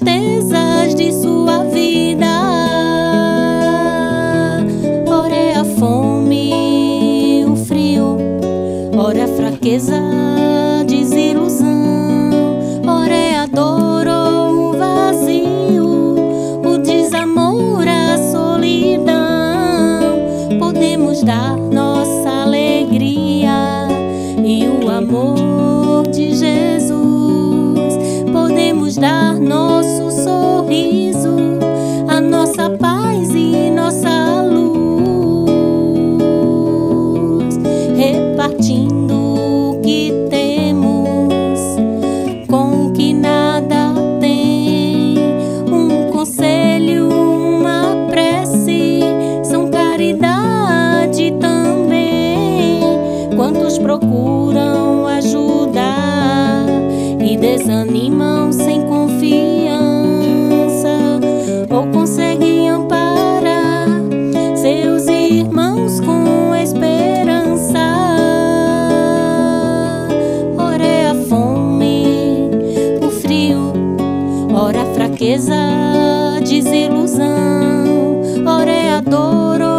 tristezas de sua vida. Ora é a fome, o frio, ora é a fraqueza, desilusão, ora é a dor ou o vazio, o desamor, a solidão. Podemos dar nossa alegria e o amor de Jesus. Podemos dar nosso sorriso, a nossa paz e nossa luz, repartindo o que temos com o que nada tem. Um conselho, uma prece, são caridade também. Quantos procuram ajudar e desanimam sem confiança, ou conseguem amparar seus irmãos com esperança. Ora é a fome, o frio, ora a fraqueza, desilusão, ora é a dor